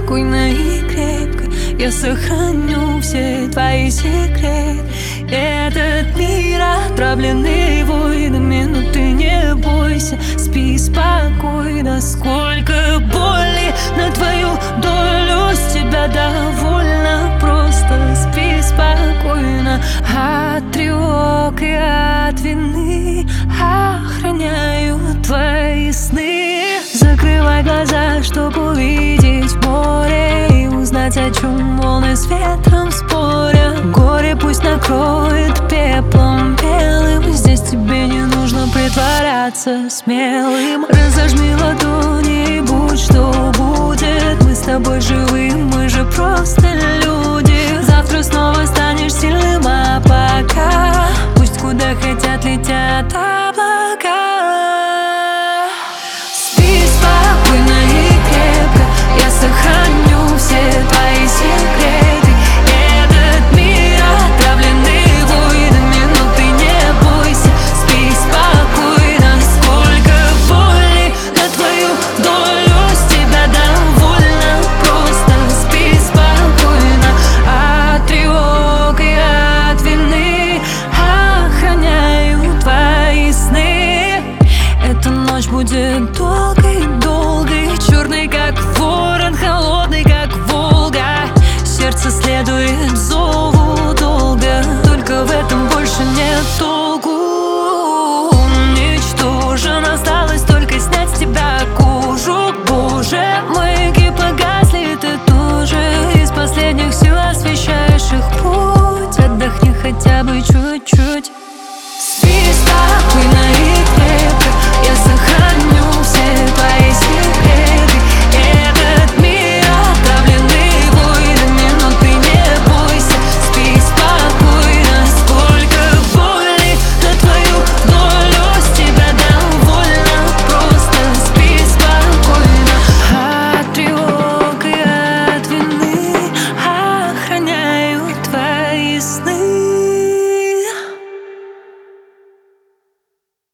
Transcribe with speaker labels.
Speaker 1: спокойно и крепко я сохраню все твои секреты. Этот мир отравленный войнами, но ты не бойся, спи спокойно. Сколько боли на твою долю, с тебя довольно. Просто спи спокойно. От тревог и от вины охраняю твои сны. Закрывай глаза, чтоб увидеть море и узнать, о чем волны с ветром спорят. Горе пусть накроет пеплом белым. Здесь тебе не нужно притворяться смелым. Разожми ладони и будь что будет. Мы с тобой живы, мы же просто люди. Завтра снова станешь сильным, а пока пусть куда хотят летят облака. Спи спокойно и крепко, я сохраню все твои секреты. Этот мир отравленный войнами, но ты не бойся, спи спокойно. Сколько боли на твою долю, с тебя довольно. Просто спи спокойно. От тревог и от вины охраняю твои сны. Эта ночь будет долгой, черный как ворон, холодный как Волга. Сердце следует зову.